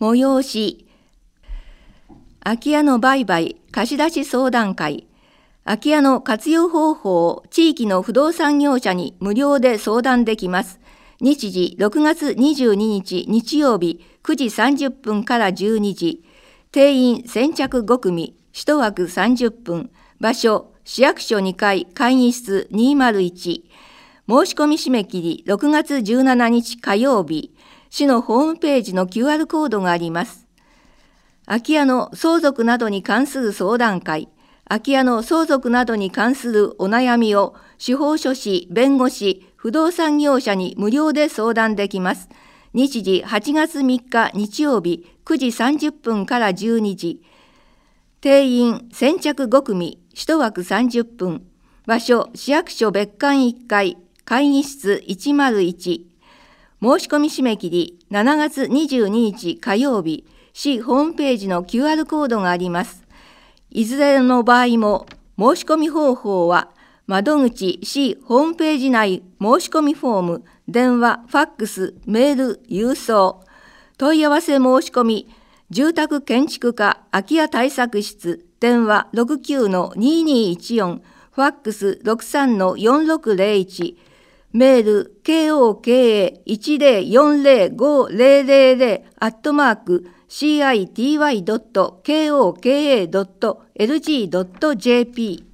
催し、空き家の売買貸し出し相談会、空き家の活用方法を地域の不動産業者に無料で相談できます。日時6月22日日曜日9時30分から12時。定員先着5組、1枠30分。場所、市役所2階会議室201。申し込み締め切り6月17日火曜日。市のホームページの QR コードがあります。空き家の相続などに関する相談会。空き家の相続などに関するお悩みを司法書士、弁護士、不動産業者に無料で相談できます。日時8月3日日曜日9時30分から12時。定員先着5組、1枠30分。場所、市役所別館1階、会議室101。申し込み締め切り7月22日火曜日。市ホームページの QR コードがあります。いずれの場合も申し込み方法は窓口市ホームページ内申し込みフォーム、電話、ファックス、メール、郵送、問い合わせ申し込み、住宅建築課空き家対策室、電話 69-2214、ファックス 63-4601、メール koka1040500@city.koka.lg.jp